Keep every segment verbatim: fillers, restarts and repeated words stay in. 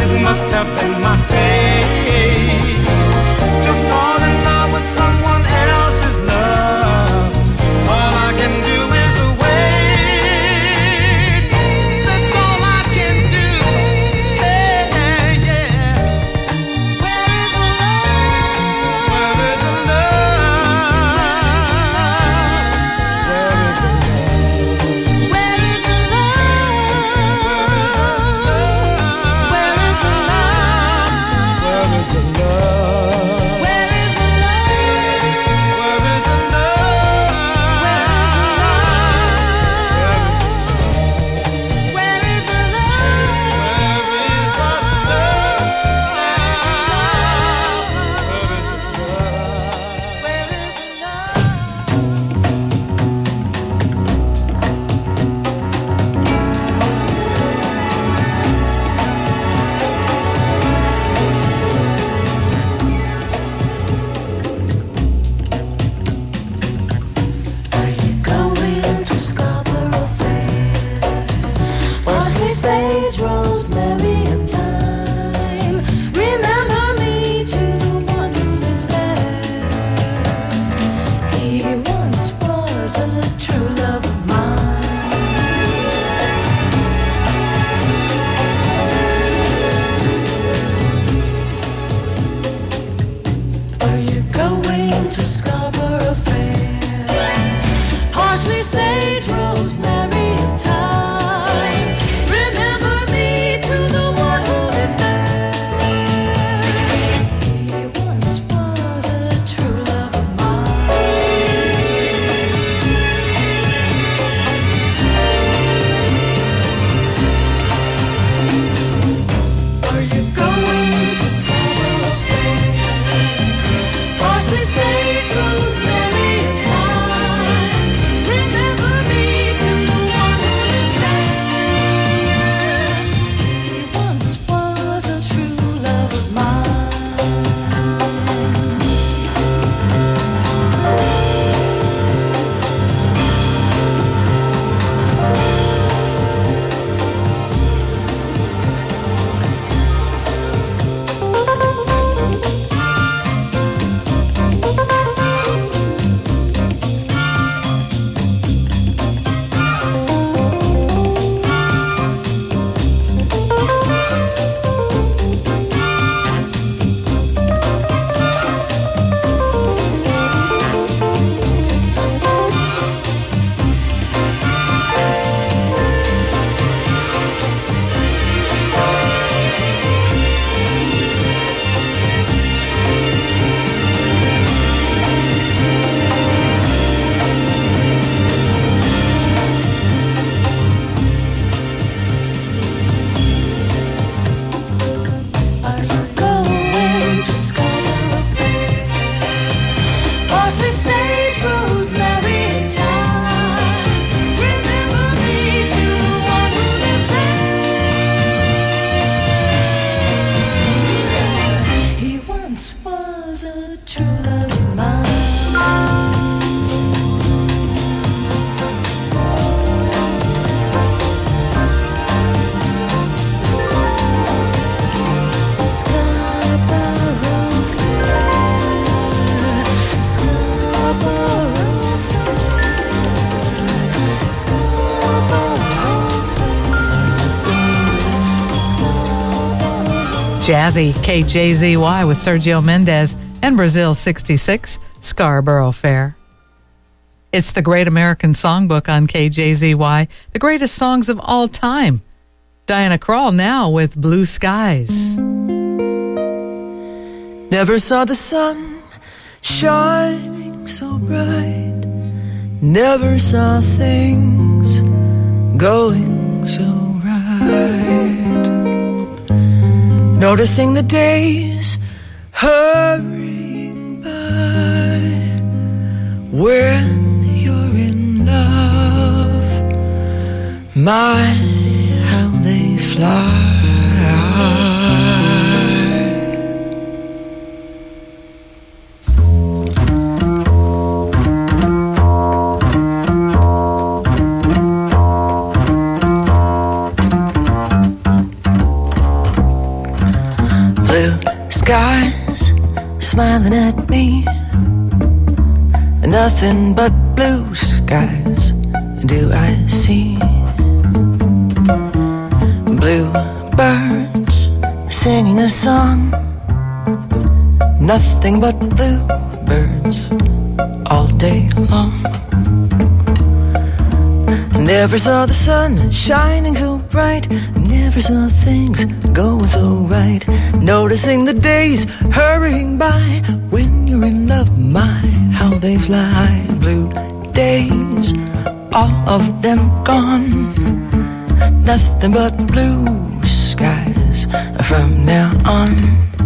it must have been my fate to fall in love with someone else's love. All I can do is wait. That's all I can do. Yeah, yeah. Where is the love? Where is the love? Where is the love? Where is the love? Where is the love? Where is the love? Where is the love? Where is the love? Where is the love? Where is the love? Where is the Are you going to Scarborough Fair? Parsley, sage, rosemary, and thyme. Remember me to the one who lives there. He once was a true love of mine. Are you going to Scarborough Fair? Parsley, sage, rosemary, and thyme. Remember me to the one who lives there. He once was a true love of mine. Are you going to Scarborough Fair? Parsley, sage, rosemary, and thyme. Remember me to the one who lives there. He once was a true love of mine. Are you going to Scarborough Fair? Parsley, sage, rosemary, and thyme. Remember me to the one who lives there. He once was a true love of mine. Scarborough Fair, Scarborough Fair, Scarborough Fair, Scarborough. Jazzy, K J Z Y with Sergio Mendes and Brazil sixty-six, Scarborough Fair. It's the Great American Songbook on K J Z Y, the greatest songs of all time. Diana Krall now with Blue Skies. Never saw the sun shining so bright. Never saw things going so right. Noticing the days hurrying by. When you're in love, my, how they fly. skies smiling at me, nothing but blue skies do I see. Blue birds singing a song, nothing but blue birds all day long. Never saw the sun shining so bright, never saw things going so right. Noticing the days hurrying by, when you're in love, my, how they fly. Blue days, all of them gone, nothing but blue skies from now on.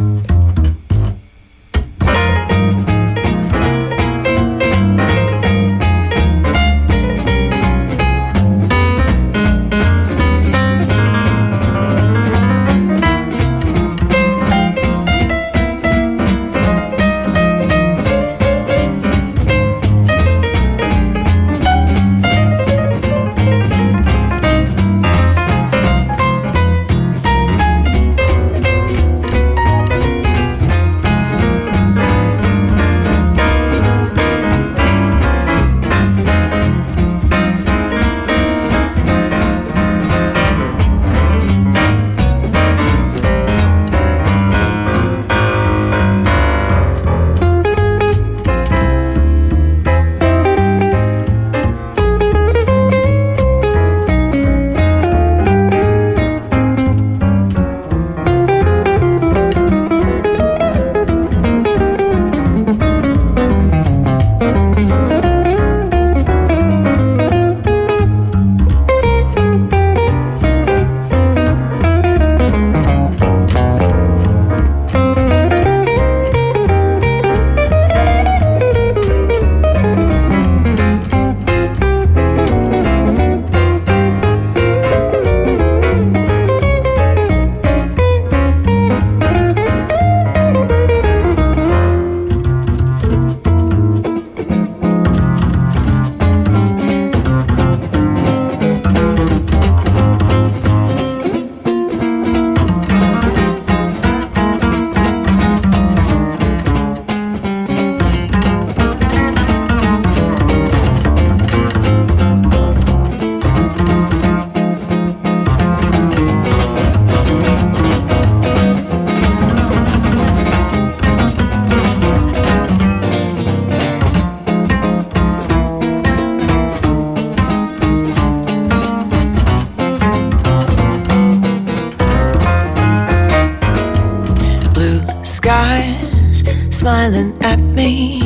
Smiling at me,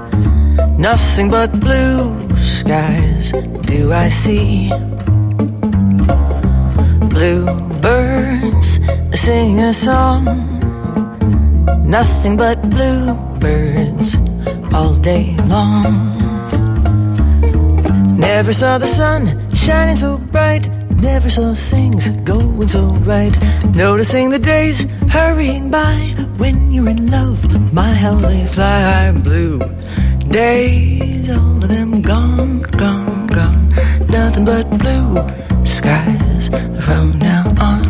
nothing but blue skies do I see. Blue birds sing a song, nothing but blue birds all day long. Never saw the sun shining so bright, never saw things going so right. Noticing the days hurrying by, when you're in love, my, how they fly. Blue days, all of them gone, gone, gone, nothing but blue skies from now on.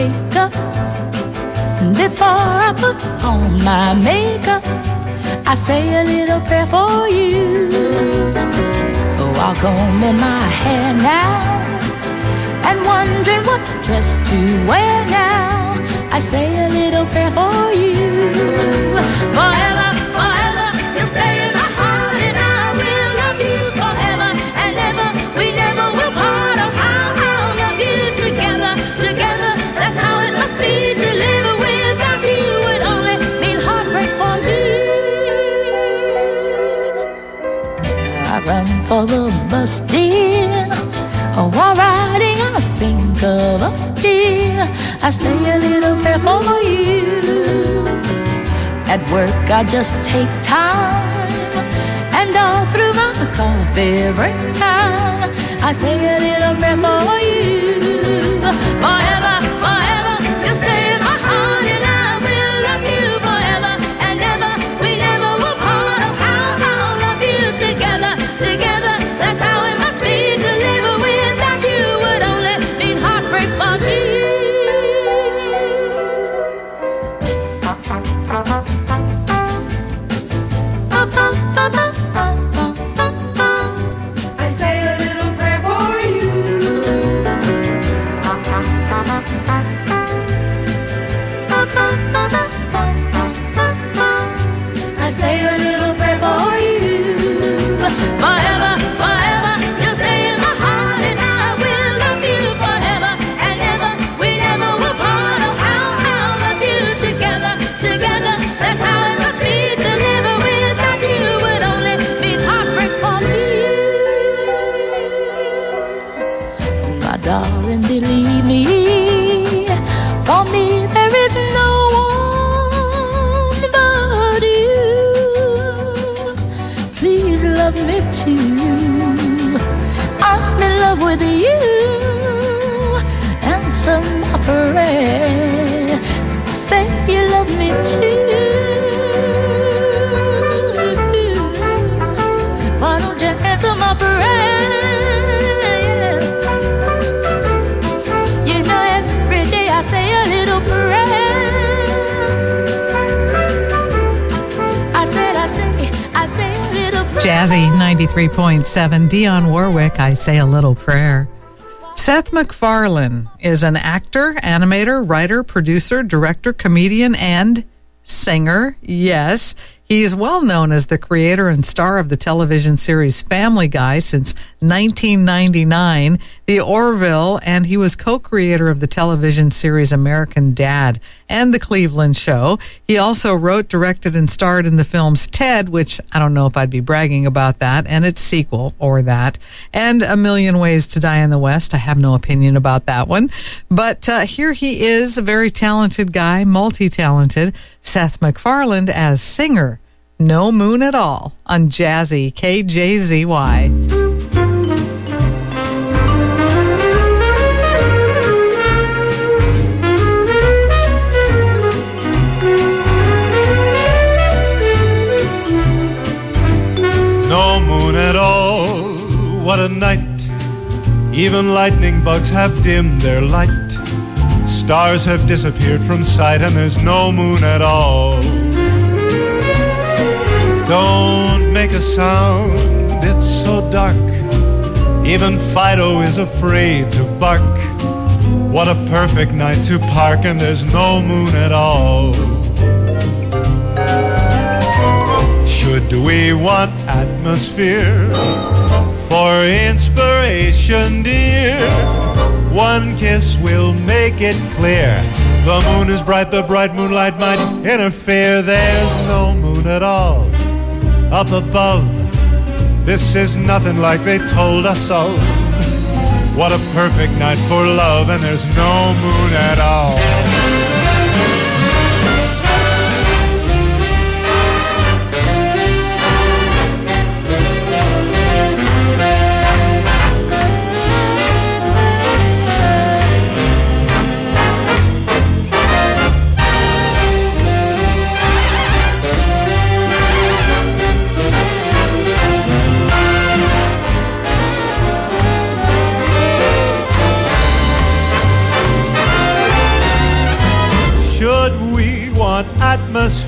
wake up, before I put on my makeup, I say a little prayer for you. While combing my hair now and wondering what dress to wear now, I say a little prayer for you. Forever, forever, you'll stay in my heart, and I will love you forever and ever. We never will part. Oh, how I'll love you together, together. That's how it must be to live without you. Would only mean heartbreak for me. I run for the bus, dear. Oh, while riding, I think of us, dear. I say a little prayer for you. At work, I just take time, and all through my coffee break time, I say a little prayer for you. Forever, forever, you'll stay in my heart, and I will love you forever and ever. We never will part. Oh, how I'll love you together, together. That's how it must be to live without you. Would only mean heartbreak for me. I say a little prayer for you. I say a little prayer for you. Forever, forever, you'll stay in my heart, and I will love you forever and ever. We never will part. Oh, how I'll love you together, together. That's how it must be to live without you. Would only mean heartbreak for me. My darling, believe me, for me there is no one but you. Please love me too. I'm in love with you. Answer my prayer. Say you love me too. Why don't you answer my prayer? You know every day I say a little prayer. I said, I say, I say a little prayer. Jazzy ninety-three point seven, Dionne Warwick, I Say a Little Prayer. Seth MacFarlane is an actor, animator, writer, producer, director, comedian, and singer. Yes, he's well known as the creator and star of the television series Family Guy since nineteen ninety-nine, The Orville, and he was co-creator of the television series American Dad and The Cleveland Show. He also wrote, directed, and starred in the films Ted, which I don't know if I'd be bragging about that, and its sequel, or that, and A Million Ways to Die in the West. I have no opinion about that one. But uh, here he is, a very talented guy, multi-talented, Seth MacFarlane as singer. No Moon at All on Jazzy K J Z Y. No moon at all, what a night. Even lightning bugs have dimmed their light. Stars have disappeared from sight, and there's no moon at all. Don't make a sound, it's so dark. Even Fido is afraid to bark. What a perfect night to park, and there's no moon at all. Should we want atmosphere for inspiration, dear? One kiss will make it clear. The moon is bright, the bright moonlight might interfere. There's no moon at all up above. This is nothing like they told us of. What a perfect night for love, and there's no moon at all.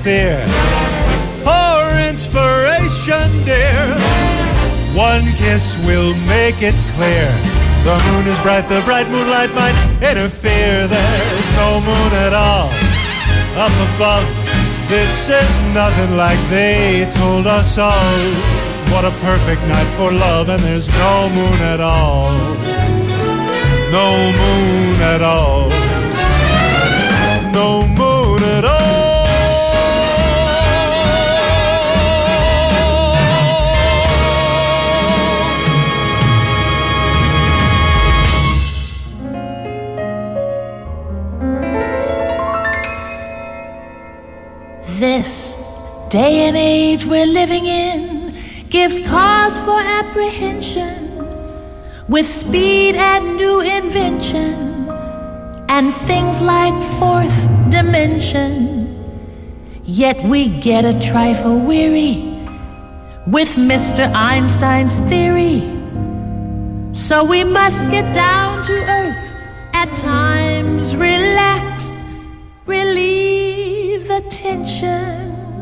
interfere. For inspiration, dear, one kiss will make it clear. The moon is bright, the bright moonlight might interfere. There's no moon at all up above. This is nothing like they told us all. What a perfect night for love, and there's no moon at all. No moon at all. No moon at all. This day and age we're living in gives cause for apprehension, with speed and new invention and things like fourth dimension. Yet we get a trifle weary with Mister Einstein's theory. So we must get down to earth at times, relax, relieve the tension.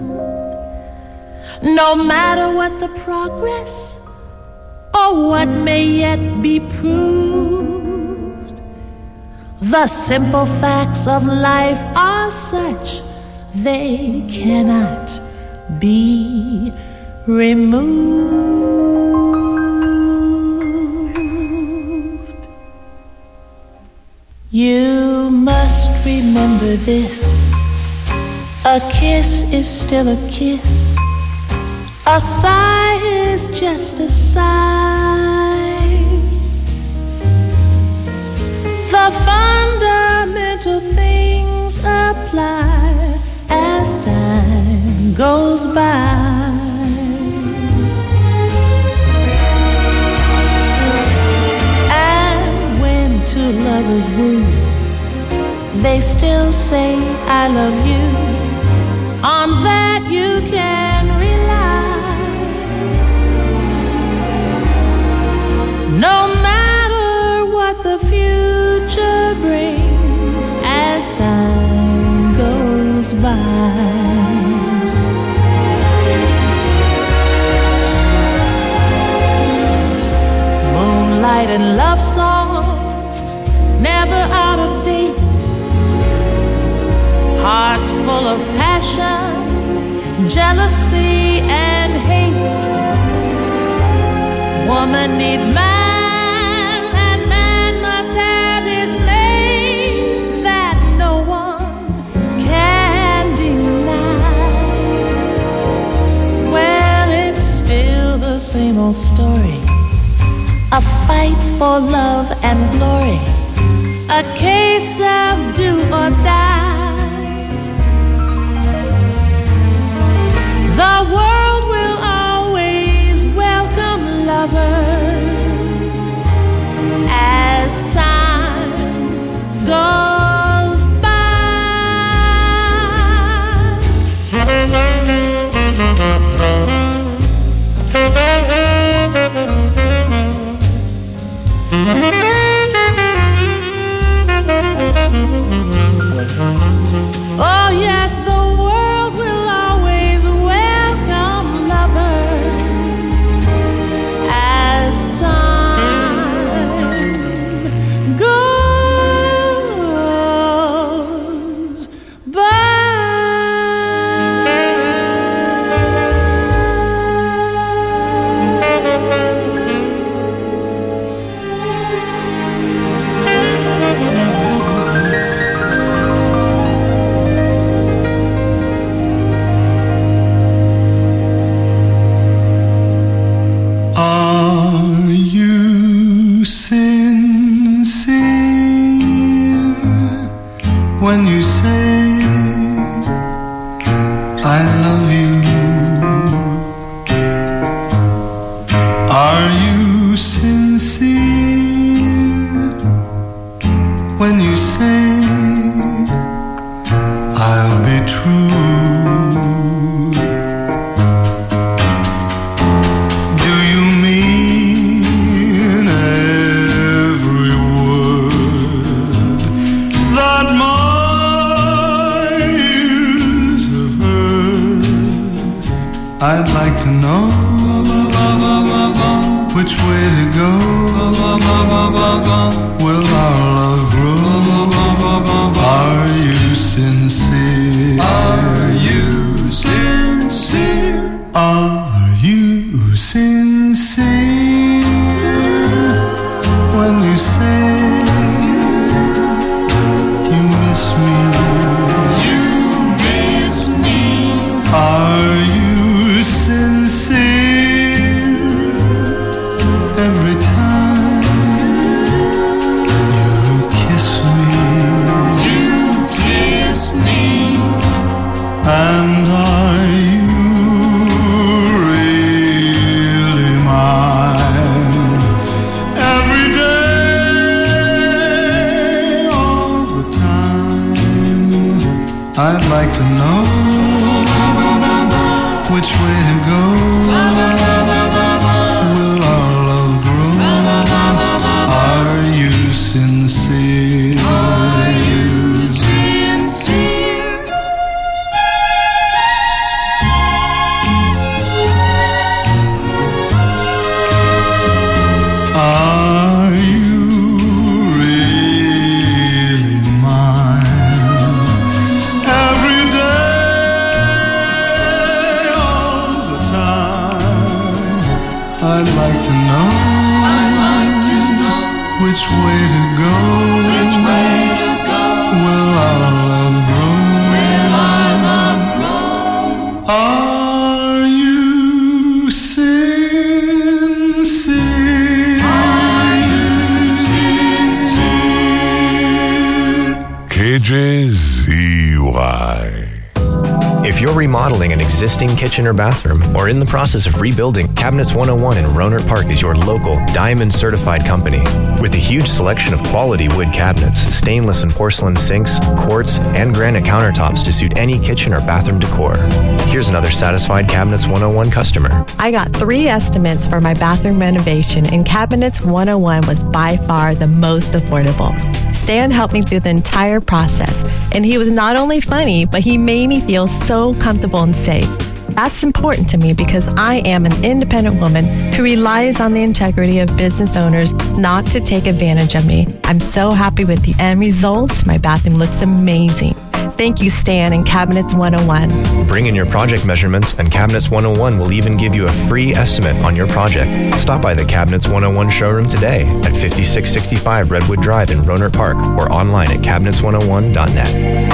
No matter what the progress or what may yet be proved, the simple facts of life are such they cannot be removed. You must remember this: a kiss is still a kiss. A sigh is just a sigh. The fundamental things apply as time goes by. And when two lovers woo, they still say I love you. On that you can rely. No matter what the future brings as time goes by. Moonlight and love songs, never out of date. Hearts full of passion, jealousy and hate. Woman needs man, and man must have his mate. That no one can deny. Well, it's still the same old story. A fight for love and glory. A case of do or die. The world will always welcome lovers as time goes by. Oh yes, the world will always welcome lovers as time goes by. Are you sincere when you say I love you? Are you sincere when you say I'll be true? That my ears have heard? I'd like to know which way to go. Will our love grow? Are you sincere? Are you sincere? Are you sincere when you say you miss me? You miss me. Are you sincere every time you kiss me? You kiss me. And are you really mine every day, all the time? I'd like to know which way to go. Will our love grow? Are you sincere? Are you sincere? Are you really mine every day, all the time? I'd like to know, I'd like to know which way to go. which way to go. Will our love grow? Will our love grow? Are you sincere? Are you sincere? K J Z Y. If you're remodeling an existing kitchen or bathroom or in the process of rebuilding, Cabinets one oh one in Rohnert Park is your local Diamond certified company. With a huge selection of quality wood cabinets, stainless and porcelain sinks, quartz, and granite countertops to suit any kitchen or bathroom decor. Here's another satisfied Cabinets one oh one customer. I got three estimates for my bathroom renovation, and Cabinets one oh one was by far the most affordable. Stan helped me through the entire process, and he was not only funny, but he made me feel so comfortable and safe. That's important to me because I am an independent woman who relies on the integrity of business owners not to take advantage of me. I'm so happy with the end results. My bathroom looks amazing. Thank you, Stan and Cabinets one oh one. Bring in your project measurements, and Cabinets one oh one will even give you a free estimate on your project. Stop by the Cabinets one oh one showroom today at fifty-six sixty-five Redwood Drive in Rohnert Park or online at cabinets one oh one dot net.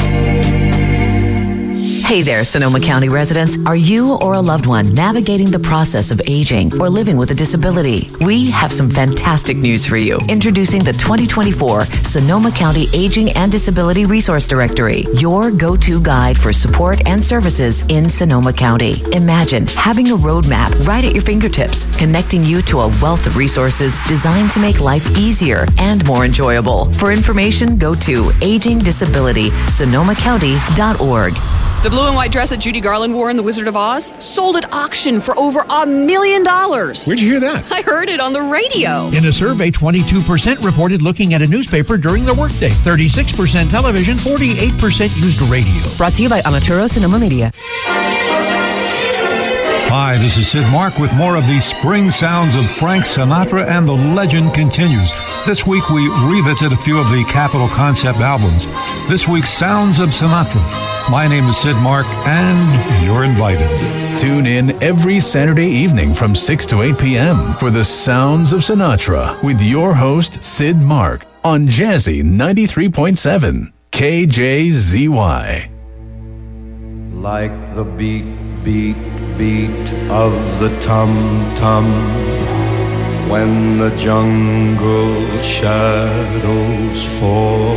Hey there, Sonoma County residents. Are you or a loved one navigating the process of aging or living with a disability? We have some fantastic news for you. Introducing the twenty twenty-four Sonoma County Aging and Disability Resource Directory, your go-to guide for support and services in Sonoma County. Imagine having a roadmap right at your fingertips, connecting you to a wealth of resources designed to make life easier and more enjoyable. For information, go to aging disability sonoma county dot org. The blue and white dress that Judy Garland wore in The Wizard of Oz sold at auction for over a million dollars. Where'd you hear that? I heard it on the radio. In a survey, twenty-two percent reported looking at a newspaper during the workday, thirty-six percent television, forty-eight percent used radio. Brought to you by Amaturo Sonoma Media. Hi, this is Sid Mark with more of the spring sounds of Frank Sinatra, and the legend continues. This week we revisit a few of the Capitol Concept albums. This week's Sounds of Sinatra. My name is Sid Mark, and you're invited. Tune in every Saturday evening from six to eight p.m. for the Sounds of Sinatra with your host, Sid Mark, on Jazzy ninety-three point seven, K J Z Y. Like the beat, beat, beat of the tum-tum when the jungle shadows fall.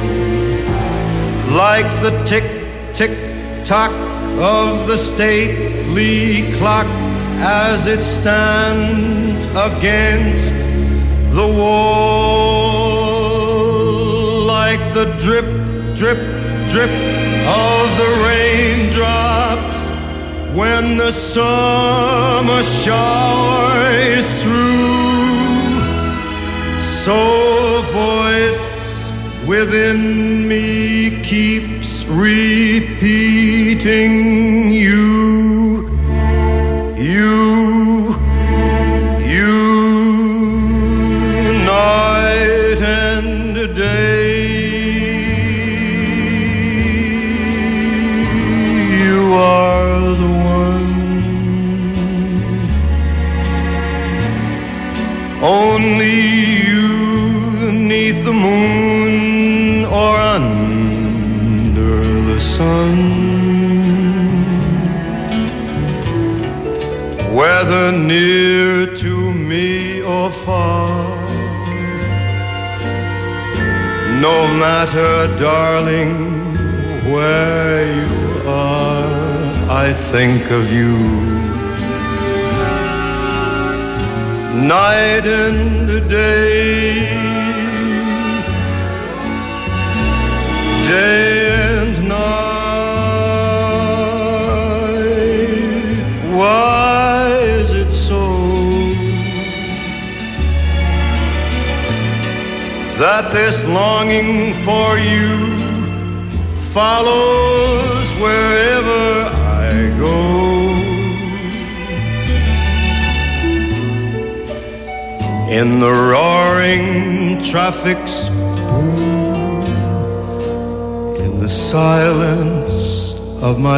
Like the tick-tick-tock of the stately clock as it stands against the wall. Like the drip, drip, drip of the raindrops when the summer shower is through. So a voice within me keeps repeating you. Only you neath the moon or under the sun, whether near to me or far. No matter, darling, where you are, I think of you. Night and day, day and night. Why is it so that this longing for you follows wherever I go? In the roaring traffic's boom, in the silence of my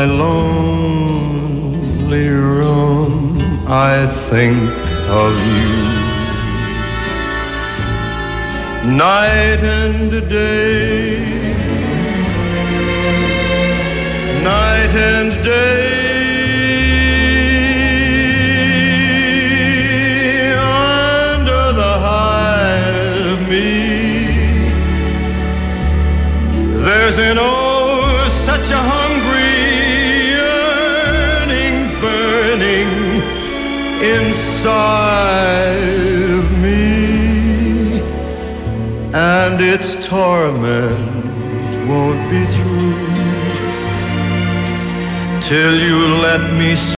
lonely room, I think of you. Night and day, night and day. There's an oh, such a hungry yearning burning inside of me, and its torment won't be through till you let me